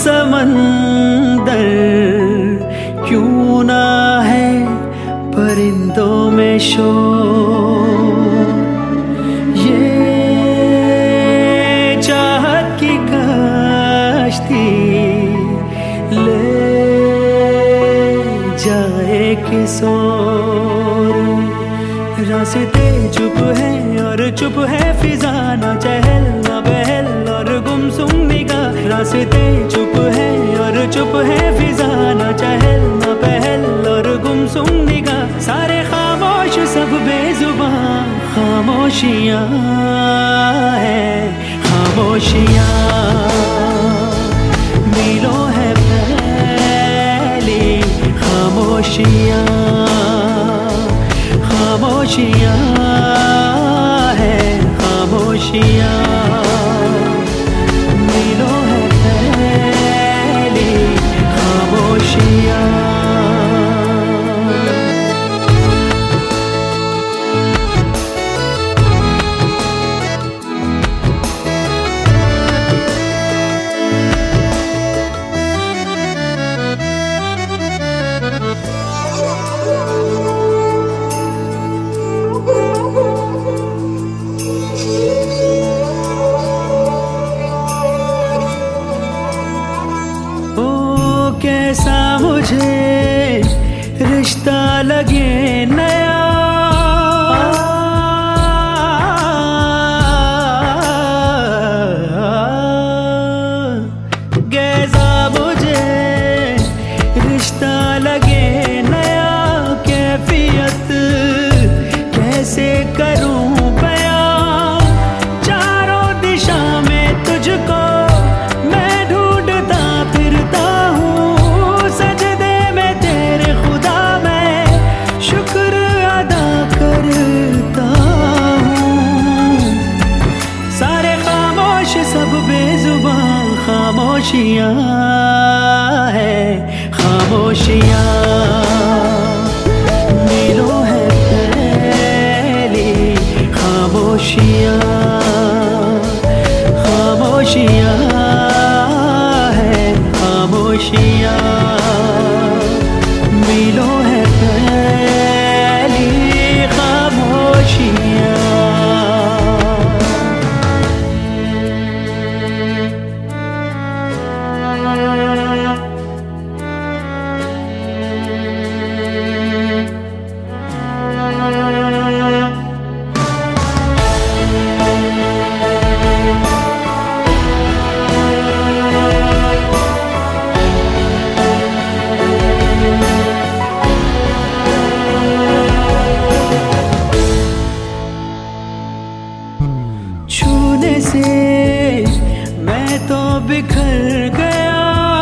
समंदर क्यों ना है परिंदों में शोर। ये चाहत की कश्ती ले जाए किस ओर। रास्ते चुप है और चुप है फिजा, ना चहल ना बहल और गुमसुम निगाह। रास्ते चुप है और चुप है फिजा, ना चहल ना बहल और गुमसुम निगाह। सारे खामोश सब बेजुबान, खामोशियाँ है खामोशियाँ। मीलों है फैली खामोशियाँ, खामोशियाँ है खामोशियाँ। मीलों है फैली खामोशियाँ। कैसा मुझे रिश्ता लगे नया, कैसा मुझे रिश्ता लगे नया। कैफियत कैसे करूं बयां, चारों दिशा में तुझको मैं ढूंढता फिरता हूँ। सजदे में तेरे खुदा मैं शुक्र अदा करता हूँ। सारे खामोश सब बेजुबान, खामोशियाँ है खामोशियाँ। मीलों है फैली खामोशियाँ, खामोशियाँ है खामोशियाँ। मीलों है फैली खामोशियाँ। छूने से मैं तो बिखर गया,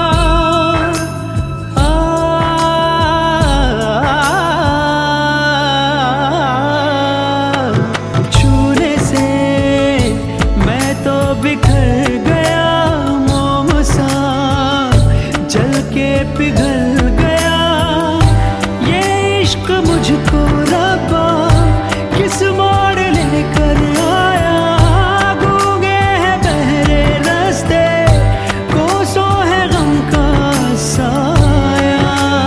छूने से मैं तो बिखर गया। मोम सा जल के पिघल गया। ये इश्क मुझको रब्बा किस मोड़ लेकर आया। गूंगे हैं बहरे रास्ते, कोसों है गम का साया।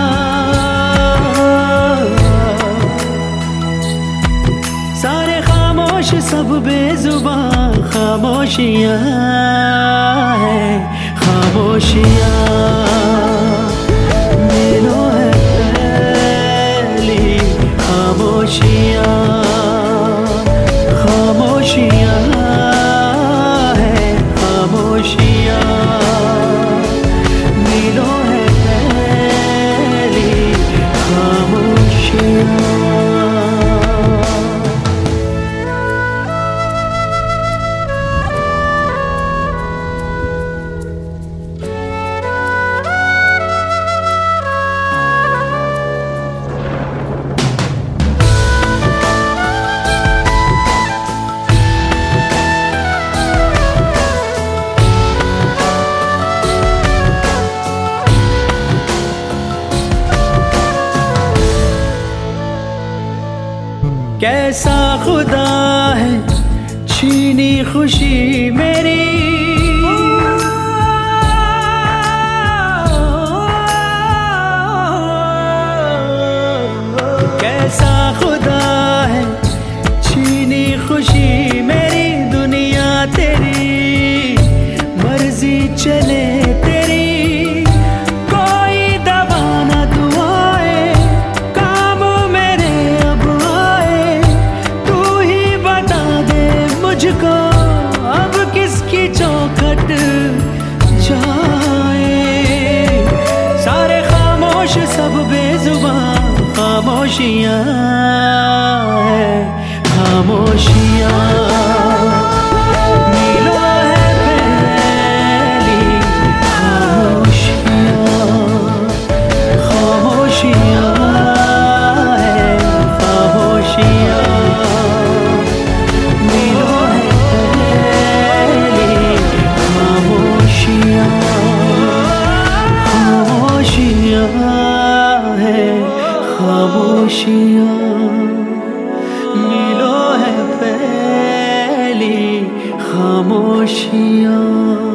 सारे खामोश सब बेजुबान, खामोशियाँ है खामोशियाँ। मीलों है फैली खामोशियाँ, खामोशियाँ है खामोशियाँ। मीलों है फैली खामोशियाँ। कैसा खुदा है छीनी खुशी मेरी, खामोशियाँ है खामोशियाँ खामोशियाँ मिलो है पहली खामोशियाँ।